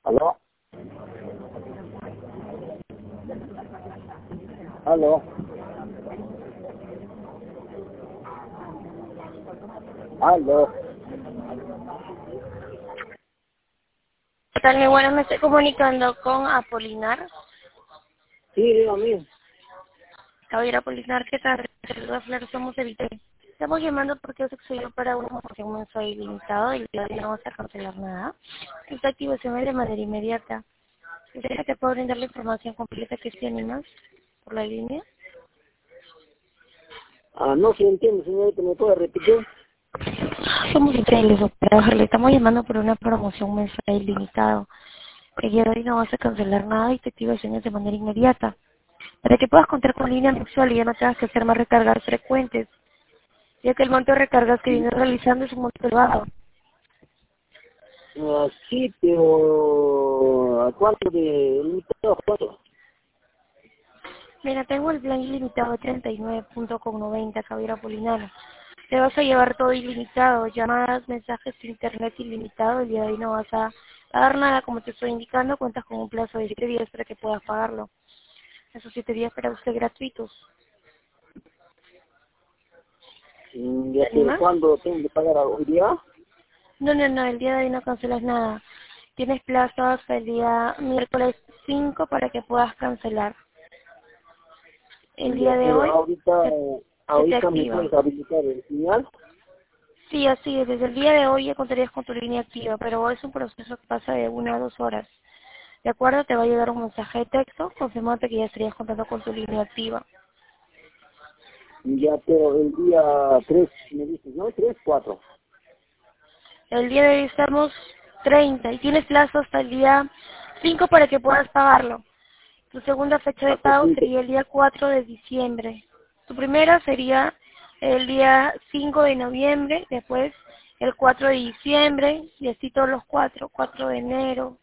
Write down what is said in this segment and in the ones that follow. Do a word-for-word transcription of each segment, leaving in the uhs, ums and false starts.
¿Aló? ¿Aló? ¿Aló? ¿Qué tal? Muy buenas, me estoy comunicando con Apolinar. Sí, dígame. Caballero Apolinar, ¿qué tal? Saludos, Flor, somos Evite. Estamos llamando porque os accedió para una promoción mensual ilimitada y el día de hoy no vamos a cancelar nada. Esta activación es de manera inmediata. ¿Desea que te puedo brindar la información completa que tiene más por la línea? Ah, no, si entiendo, señorita, ¿me puede repetir? Somos Viteles, operador. Le estamos llamando por una promoción mensual ilimitada. El día de hoy no vas a cancelar nada y tu activación es de manera inmediata. Para que puedas contar con línea mensual y ya no tengas que hacer más recargas frecuentes, ya que el monto de recargas que vienes realizando es un monto elevado. Ah, sí, pero ¿a cuánto de limitado? ¿A cuánto? Mira, tengo el plan ilimitado de treinta y nueve punto noventa, Javier Apolinar. Te vas a llevar todo ilimitado, llamadas, mensajes, internet ilimitado. El día de hoy no vas a pagar nada, como te estoy indicando. Cuentas con un plazo de siete días para que puedas pagarlo. Esos siete días para usted gratuitos. Mm, ¿Te Ya, pero animas? ¿cuándo tengo que pagar hoy día? No, no, no, el día de hoy no cancelas nada. Tienes plazo hasta el día miércoles cinco para que puedas cancelar. El Ya, día de pero hoy ahorita, se, se te ahorita me activa. puedes habilitar el señal. Sí, así es. Desde el día de hoy ya contarías con tu línea activa, pero es un proceso que pasa de una a dos horas. ¿De acuerdo? Te va a llegar un mensaje de texto confirmándote que ya estarías contando con tu línea activa. Ya, pero el día tres me dices, ¿no? tres, cuatro. El día de hoy estamos treinta y tienes plazo hasta el día cinco para que puedas pagarlo. Tu segunda fecha de Hasta pago cinco. sería el día cuatro de diciembre. Tu primera sería el día cinco de noviembre, después el cuatro de diciembre, y así todos los cuatro, cuatro de enero.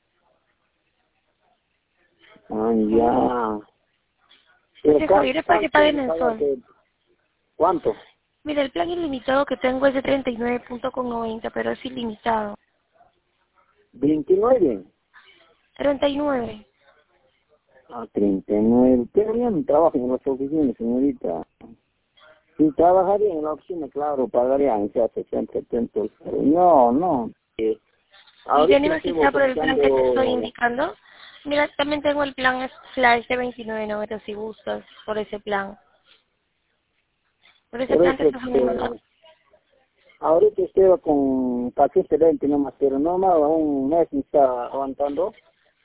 Ah, Ujú. ya. Pero Sí, ¿cuánto, Javier, es para que cuánto pagues tengo que pagar? mensual. ¿Cuánto? Mira, el plan ilimitado que tengo es de treinta y nueve punto noventa, pero es ilimitado. veintinueve. treinta y nueve. A treinta y nueve. Pero ya no trabajo en las oficinas, señorita. Si trabajaría en la oficina, claro, pagaría en sea sesenta, setenta. Pero no, no. Eh, ¿Y te ahorita animas estoy quizá por el plan que te estoy buscando. indicando? Mira, también tengo el plan Flash de veintinueve noventa si gustas por ese plan. Por ese Por plan te eso, estás animando. este, ahorita estoy con paquete veinte nomás, pero no más, un mes me está aguantando.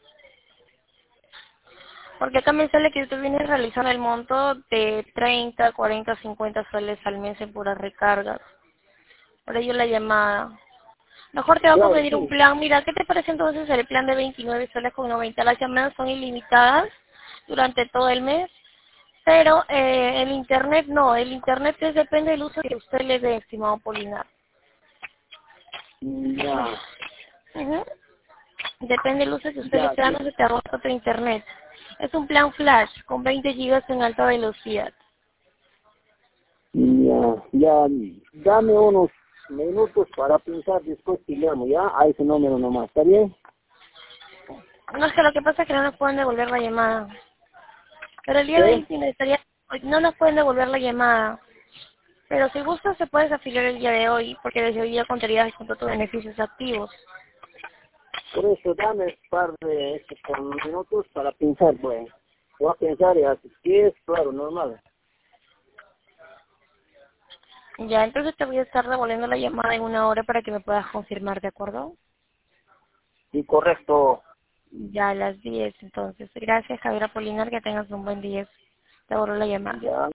Porque acá me sale que tú vienes realizando el monto de treinta, cuarenta, cincuenta soles al mes en puras recargas. Por ello la llamada. Mejor te va a Claro, convenir un sí. plan. Mira, ¿qué te parece entonces el plan de veintinueve soles con noventa? Las llamadas son ilimitadas durante todo el mes, pero eh, el internet no. El internet es, depende del uso que usted le dé, estimado Polinar. Ya, Ujú. Depende del uso que usted le ya, esté sí. dando, se te agota tu internet. Es un plan flash con veinte gigas en alta velocidad. Ya, ya, dame unos minutos para pensar, después te llamo, ¿ya? A ese número nomás, ¿está bien? No, es que lo que pasa es que no nos pueden devolver la llamada. Pero el día de ¿Sí? hoy sí necesitaría, no nos pueden devolver la llamada. Pero si gustas se puedes afiliar el día de hoy, porque desde hoy ya contarías con todos tus beneficios activos. Por eso dame un par de estos minutos para pensar, pues. Voy a pensar y así que es, claro, normal. Ya, entonces te voy a estar devolviendo la llamada en una hora para que me puedas confirmar, ¿de acuerdo? Sí, correcto. Ya a las diez, entonces. Gracias, Javier Apolinar, que tengas un buen día. Te devuelvo la llamada. Ya.